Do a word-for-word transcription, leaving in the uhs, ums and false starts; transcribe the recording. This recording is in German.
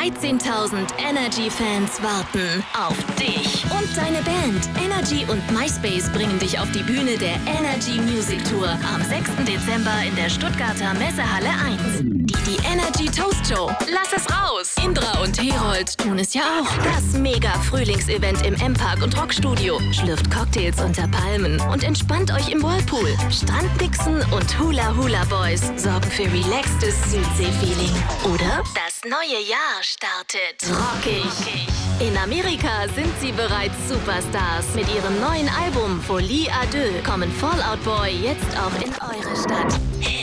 dreizehntausend Energy-Fans warten auf dich. Und deine Band. Energy und MySpace bringen dich auf die Bühne der Energy Music Tour am sechsten Dezember in der Stuttgarter Messehalle eins. Die, die Energy Toast Show. Lass es raus! Indra und Herold tun es ja auch. Das Mega-Frühlingsevent im M-Park und Rockstudio. Schlürft Cocktails unter Palmen und entspannt euch im Whirlpool. Strandmixen und Hula Hula Boys sorgen für relaxtes Südsee-Feeling. Oder? Das neue Jahr startet rockig. In Amerika sind sie bereits Superstars. Mit ihrem neuen Album Folie à Deux kommen Fall Out Boy jetzt auch in eure Stadt.